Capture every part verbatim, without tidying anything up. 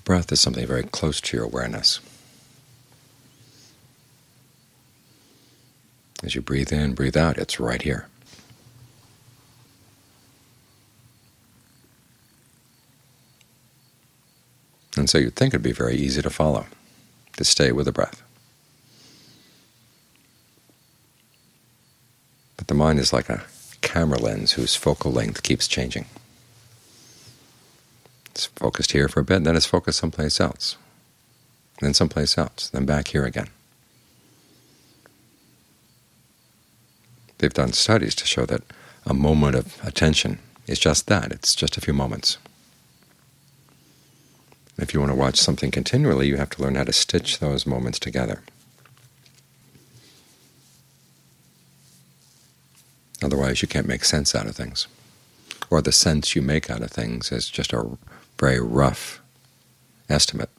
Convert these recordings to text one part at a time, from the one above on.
breath is something very close to your awareness. As you breathe in, breathe out, it's right here. And so you'd think it would be very easy to follow, to stay with the breath. But the mind is like a camera lens whose focal length keeps changing. It's focused here for a bit, then it's focused someplace else, then someplace else, then back here again. They've done studies to show that a moment of attention is just that. It's just a few moments. If you want to watch something continually, you have to learn how to stitch those moments together. Otherwise, you can't make sense out of things. Or the sense you make out of things is just a very rough estimate.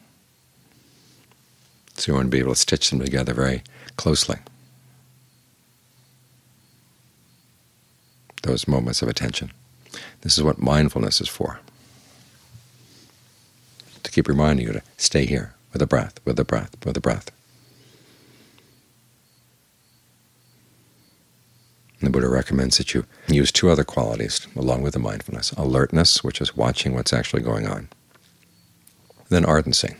So you want to be able to stitch them together very closely. Those moments of attention. This is what mindfulness is for. To keep reminding you to stay here with the breath, with the breath, with the breath. And the Buddha recommends that you use two other qualities along with the mindfulness: alertness, which is watching what's actually going on, then ardency.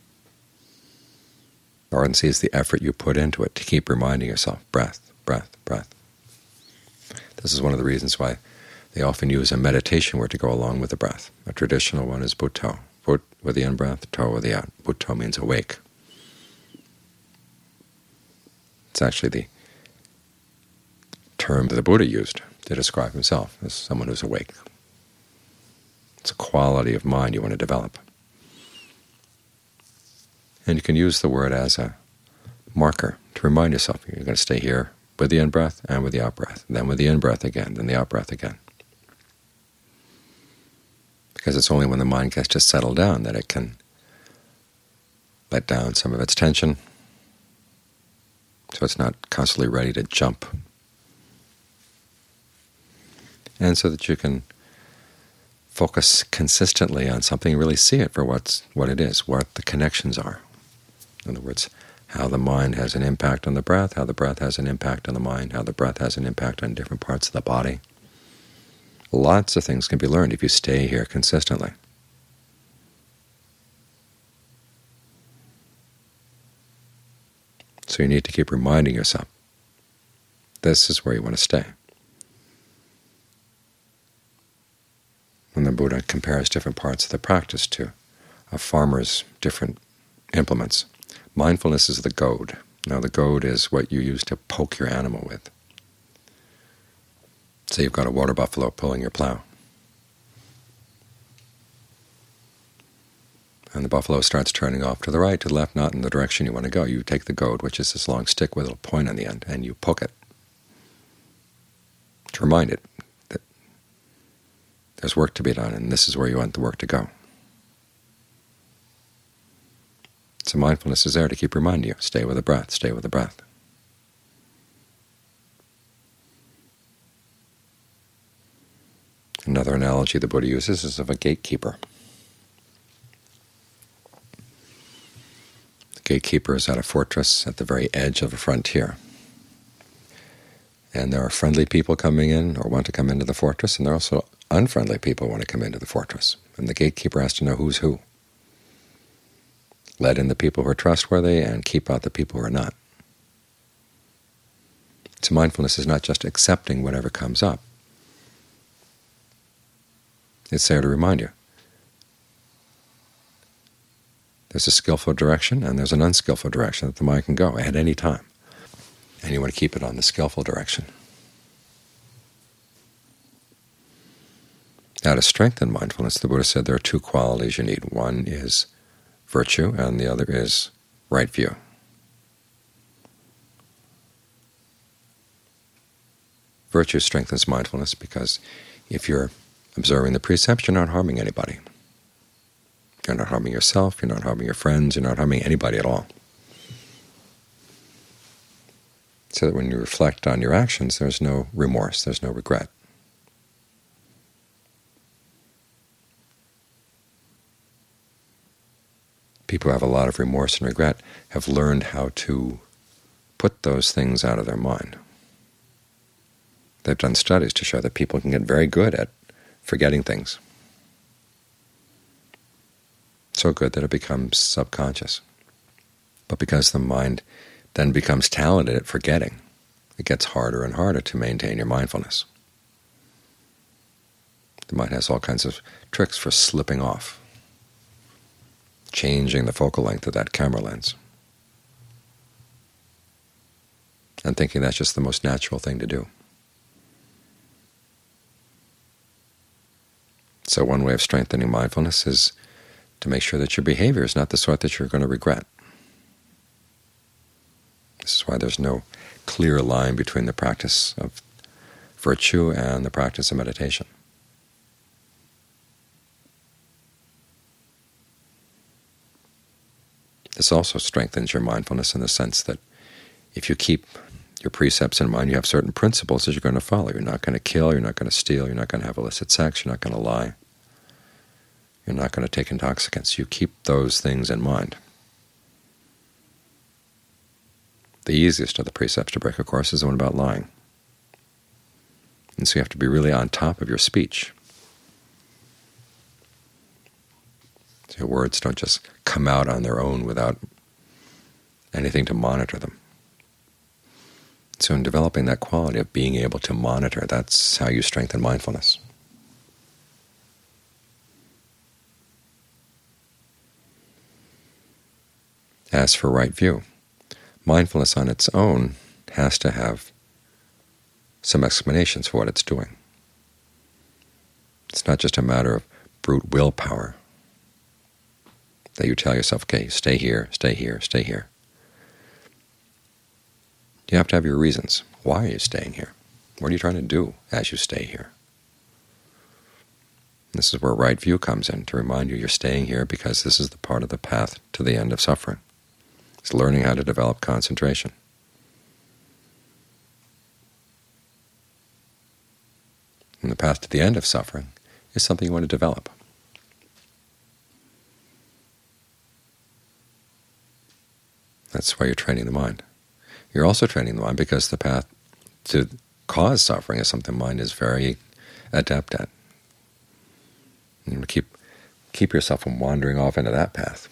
Ardency is the effort you put into it to keep reminding yourself, breath, breath, breath. This is one of the reasons why they often use a meditation word to go along with the breath. A traditional one is Butto, But with the in-breath, To with the out. Butto means awake. It's actually the term that the Buddha used to describe himself as someone who's awake. It's a quality of mind you want to develop. And you can use the word as a marker to remind yourself you're going to stay here with the in-breath and with the out-breath, then with the in-breath again, then the out-breath again. Because it's only when the mind gets just settled down that it can let down some of its tension, so it's not constantly ready to jump. And so that you can focus consistently on something and really see it for what's, what it is, what the connections are. In other words, how the mind has an impact on the breath, how the breath has an impact on the mind, how the breath has an impact on different parts of the body. Lots of things can be learned if you stay here consistently. So you need to keep reminding yourself, this is where you want to stay. And the Buddha compares different parts of the practice to a farmer's different implements. Mindfulness is the goad. Now the goad is what you use to poke your animal with. Say you've got a water buffalo pulling your plow. And the buffalo starts turning off to the right, to the left, not in the direction you want to go. You take the goad, which is this long stick with a little point on the end, and you poke it to remind it that there's work to be done, and this is where you want the work to go. So mindfulness is there to keep reminding you, stay with the breath, stay with the breath. Another analogy the Buddha uses is of a gatekeeper. The gatekeeper is at a fortress at the very edge of a frontier. And there are friendly people coming in or want to come into the fortress, and there are also unfriendly people who want to come into the fortress. And the gatekeeper has to know who's who. Let in the people who are trustworthy and keep out the people who are not. So mindfulness is not just accepting whatever comes up. It's there to remind you. There's a skillful direction and there's an unskillful direction that the mind can go at any time. And you want to keep it on the skillful direction. Now, to strengthen mindfulness, the Buddha said there are two qualities you need. One is virtue, and the other is right view. Virtue strengthens mindfulness because if you're observing the precepts, you're not harming anybody. You're not harming yourself, you're not harming your friends, you're not harming anybody at all. So that when you reflect on your actions, there's no remorse, there's no regret. People who have a lot of remorse and regret have learned how to put those things out of their mind. They've done studies to show that people can get very good at forgetting things. So good that it becomes subconscious. But because the mind then becomes talented at forgetting, it gets harder and harder to maintain your mindfulness. The mind has all kinds of tricks for slipping off, changing the focal length of that camera lens, and thinking that's just the most natural thing to do. So one way of strengthening mindfulness is to make sure that your behavior is not the sort that you're going to regret. This is why there's no clear line between the practice of virtue and the practice of meditation. This also strengthens your mindfulness in the sense that if you keep your precepts in mind, you have certain principles that you're going to follow. You're not going to kill, you're not going to steal, you're not going to have illicit sex, you're not going to lie, you're not going to take intoxicants. You keep those things in mind. The easiest of the precepts to break, of course, is the one about lying. And so you have to be really on top of your speech. So your words don't just come out on their own without anything to monitor them. So in developing that quality of being able to monitor, that's how you strengthen mindfulness. As for right view, mindfulness on its own has to have some explanations for what it's doing. It's not just a matter of brute willpower that you tell yourself, okay, stay here, stay here, stay here. You have to have your reasons. Why are you staying here? What are you trying to do as you stay here? This is where right view comes in, to remind you you're staying here because this is the part of the path to the end of suffering. It's learning how to develop concentration. And the path to the end of suffering is something you want to develop. That's why you're training the mind. You're also training the mind because the path to cause suffering is something the mind is very adept at. You want to keep, keep yourself from wandering off into that path.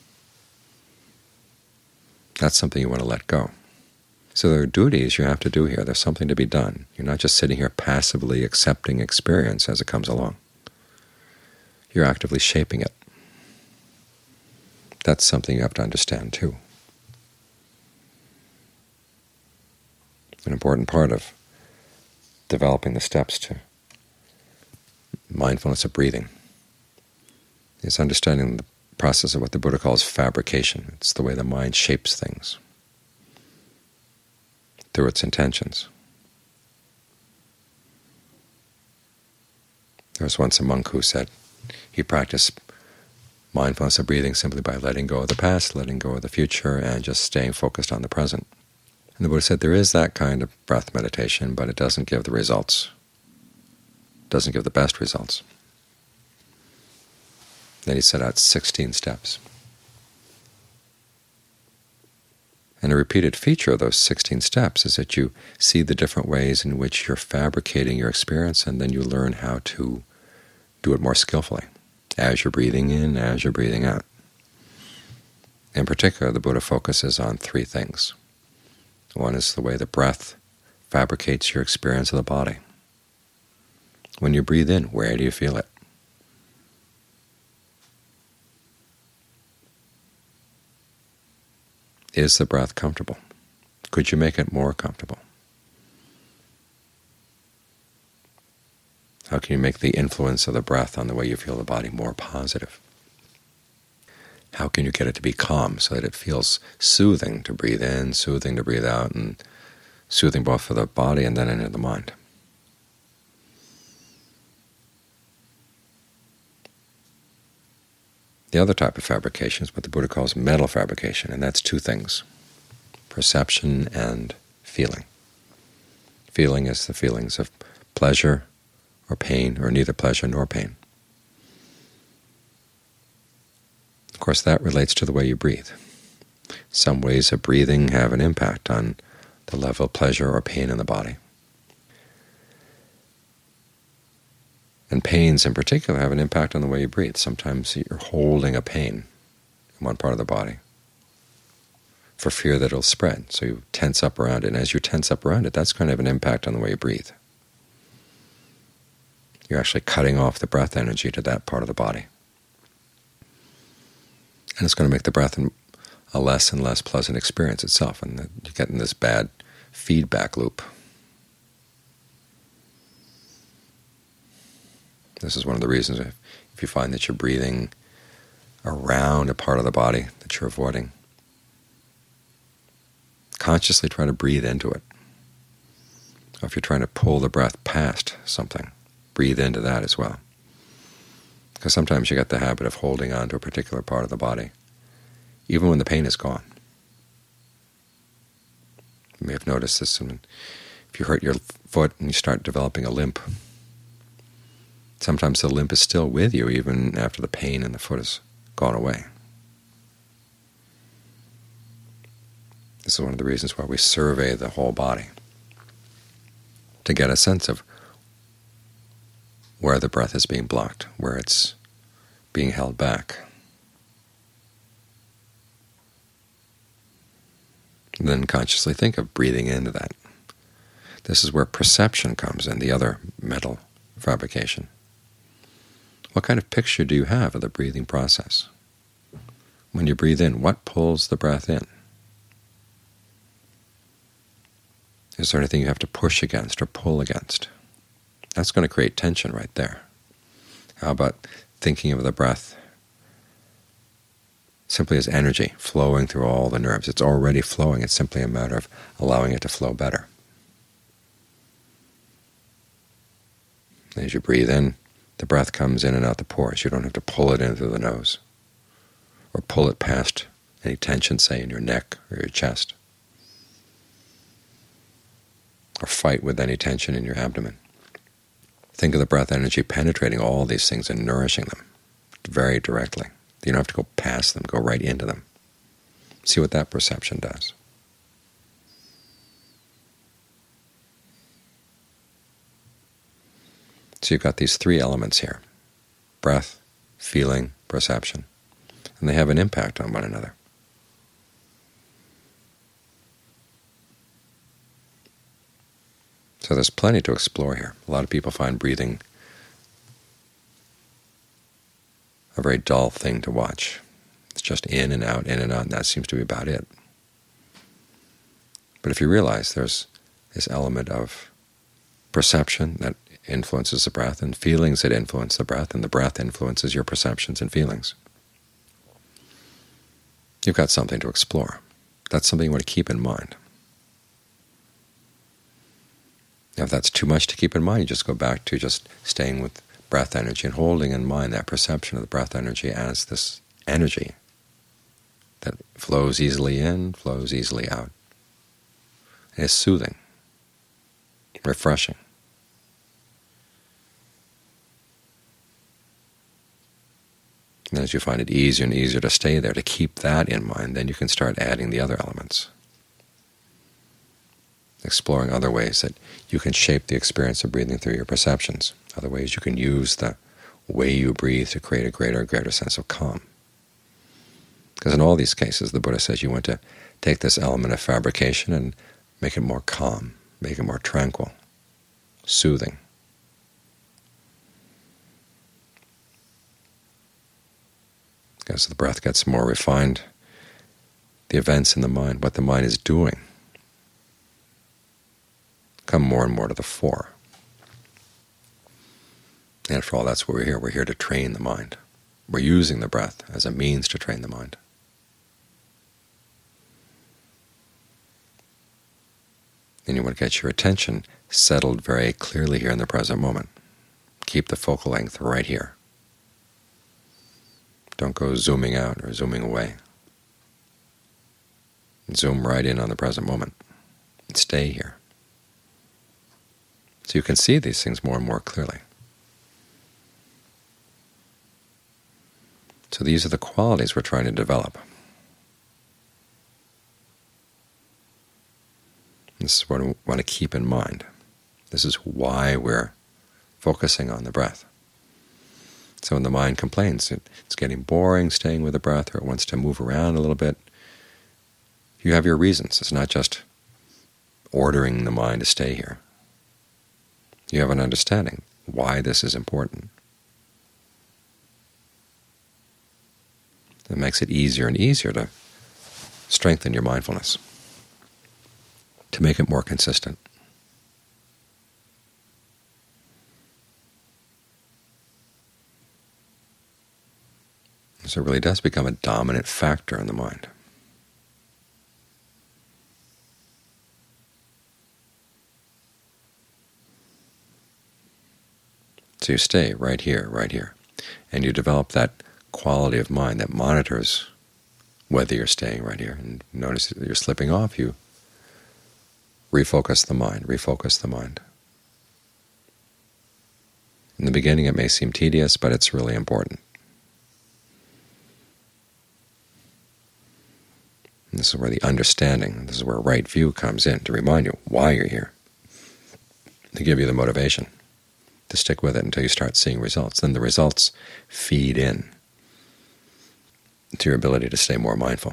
That's something you want to let go. So there are duties you have to do here. There's something to be done. You're not just sitting here passively accepting experience as it comes along. You're actively shaping it. That's something you have to understand too. An important part of developing the steps to mindfulness of breathing is understanding the process of what the Buddha calls fabrication. It's the way the mind shapes things through its intentions. There was once a monk who said he practiced mindfulness of breathing simply by letting go of the past, letting go of the future, and just staying focused on the present. And the Buddha said there is that kind of breath meditation, but it doesn't give the results. It doesn't give the best results. Then he set out sixteen steps. And a repeated feature of those sixteen steps is that you see the different ways in which you're fabricating your experience, and then you learn how to do it more skillfully as you're breathing in, as you're breathing out. In particular, the Buddha focuses on three things. One is the way the breath fabricates your experience of the body. When you breathe in, where do you feel it? Is the breath comfortable? Could you make it more comfortable? How can you make the influence of the breath on the way you feel the body more positive? How can you get it to be calm so that it feels soothing to breathe in, soothing to breathe out, and soothing both for the body and then into the mind? The other type of fabrication is what the Buddha calls mental fabrication, and that's two things, perception and feeling. Feeling is the feelings of pleasure or pain, or neither pleasure nor pain. Of course, that relates to the way you breathe. Some ways of breathing have an impact on the level of pleasure or pain in the body. And pains in particular have an impact on the way you breathe. Sometimes you're holding a pain in one part of the body for fear that it'll spread, so you tense up around it. And as you tense up around it, that's going to have an impact on the way you breathe. You're actually cutting off the breath energy to that part of the body. And it's going to make the breath a less and less pleasant experience itself, and you get in this bad feedback loop. This is one of the reasons if, if you find that you're breathing around a part of the body that you're avoiding, consciously try to breathe into it. Or if you're trying to pull the breath past something, breathe into that as well. Because sometimes you get the habit of holding on to a particular part of the body, even when the pain is gone. You may have noticed this when, if you hurt your foot and you start developing a limp. Sometimes the limp is still with you even after the pain in the foot has gone away. This is one of the reasons why we survey the whole body, to get a sense of where the breath is being blocked, where it's being held back. And then consciously think of breathing into that. This is where perception comes in, the other mental fabrication. What kind of picture do you have of the breathing process? When you breathe in, what pulls the breath in? Is there anything you have to push against or pull against? That's going to create tension right there. How about thinking of the breath simply as energy flowing through all the nerves? It's already flowing. It's simply a matter of allowing it to flow better. As you breathe in, the breath comes in and out the pores. You don't have to pull it in through the nose or pull it past any tension, say, in your neck or your chest, or fight with any tension in your abdomen. Think of the breath energy penetrating all these things and nourishing them very directly. You don't have to go past them, go right into them. See what that perception does. So you've got these three elements here: breath, feeling, perception, and they have an impact on one another. So there's plenty to explore here. A lot of people find breathing a very dull thing to watch. It's just in and out, in and out, and that seems to be about it. But if you realize there's this element of perception that influences the breath, and feelings that influence the breath, and the breath influences your perceptions and feelings, you've got something to explore. That's something you want to keep in mind. Now, if that's too much to keep in mind, you just go back to just staying with breath energy and holding in mind that perception of the breath energy as this energy that flows easily in, flows easily out. And it's soothing, refreshing. And as you find it easier and easier to stay there, to keep that in mind, then you can start adding the other elements, exploring other ways that you can shape the experience of breathing through your perceptions, other ways you can use the way you breathe to create a greater and greater sense of calm. Because in all these cases, the Buddha says you want to take this element of fabrication and make it more calm, make it more tranquil, soothing. As the breath gets more refined, the events in the mind, what the mind is doing, come more and more to the fore. And after all, that's what we're here. We're here to train the mind. We're using the breath as a means to train the mind. And you want to get your attention settled very clearly here in the present moment. Keep the focal length right here. Don't go zooming out or zooming away. Zoom right in on the present moment. And stay here. So you can see these things more and more clearly. So these are the qualities we're trying to develop. This is what we want to keep in mind. This is why we're focusing on the breath. So when the mind complains, it, it's getting boring staying with the breath, or it wants to move around a little bit, you have your reasons. It's not just ordering the mind to stay here. You have an understanding why this is important. It makes it easier and easier to strengthen your mindfulness, to make it more consistent. So it really does become a dominant factor in the mind. So you stay right here, right here, and you develop that quality of mind that monitors whether you're staying right here. And notice that you're slipping off, you refocus the mind, refocus the mind. In the beginning it may seem tedious, but it's really important. And this is where the understanding, this is where right view comes in, to remind you why you're here, to give you the motivation to stick with it until you start seeing results. Then the results feed in to your ability to stay more mindful.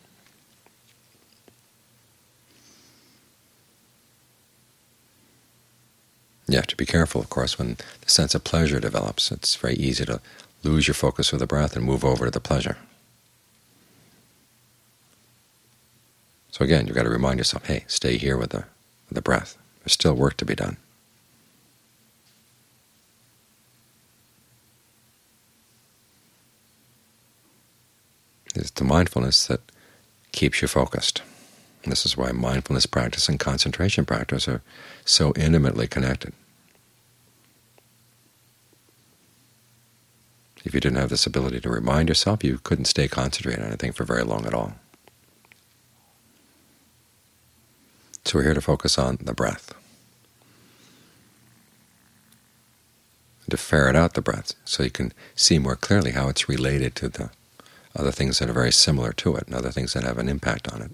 You have to be careful, of course, when the sense of pleasure develops. It's very easy to lose your focus with the breath and move over to the pleasure. So again, you've got to remind yourself, hey, stay here with the, with the breath. There's still work to be done. It's the mindfulness that keeps you focused. And this is why mindfulness practice and concentration practice are so intimately connected. If you didn't have this ability to remind yourself, you couldn't stay concentrated on anything for very long at all. So we're here to focus on the breath, to ferret out the breath so you can see more clearly how it's related to the other things that are very similar to it and other things that have an impact on it.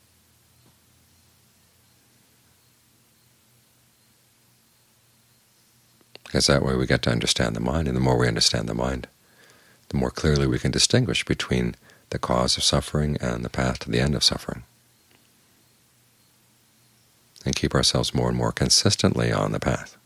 Because that way we get to understand the mind, and the more we understand the mind, the more clearly we can distinguish between the cause of suffering and the path to the end of suffering, and keep ourselves more and more consistently on the path.